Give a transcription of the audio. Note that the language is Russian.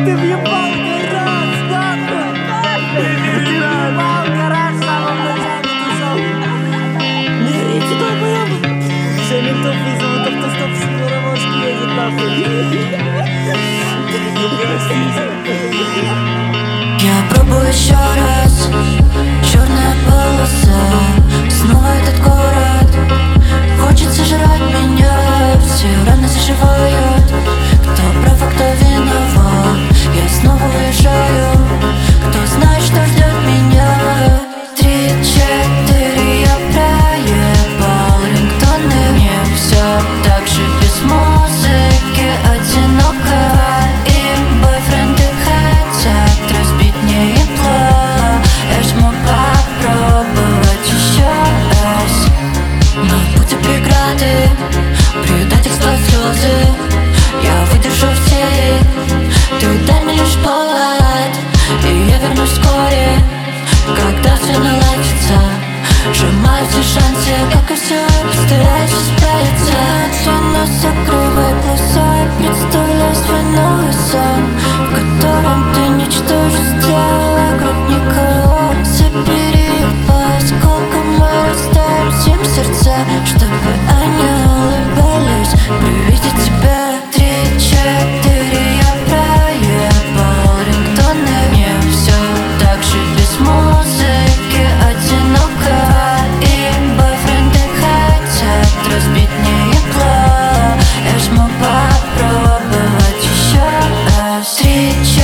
въебал гараж, нахуй! Ты въебал гараж в самом начале тусовки! Не орите, долбоёбы! Все ментов вызовут, автостоп с Воровозки едет, нахуй! Я пробую еще раз. Черная полоса, снова этот город. Хочется жрать меня, все раны заживают. Кто прав, а кто виноват? Я снова уезжаю. Кто знает, что ждет меня? 3-4, я проебал рингтоны. Мне все так же без музыки одиноко. И бойфренды хотят разбить мне ебло. Я жму попробовать еще раз. Но пути преграды, предательство, слезы. Я выдержу все, ты дай мне лишь повод. И я вернусь вскоре, когда все наладится. Сжимаю все шансы, как и все, постараюсь справиться. Но закрывай глаза и представляй свой новый сон, в котором ты ничтоже сделал вокруг никого. Забери их по осколкам, мы расставим всем сердца, чтобы они улыбались при виде тебя. 3-4, я проебал рингтоны. Мне все так же без музыки одиноко. И бойфренды хотят разбить мне ебло. Я жму попробовать еще раз. 3-4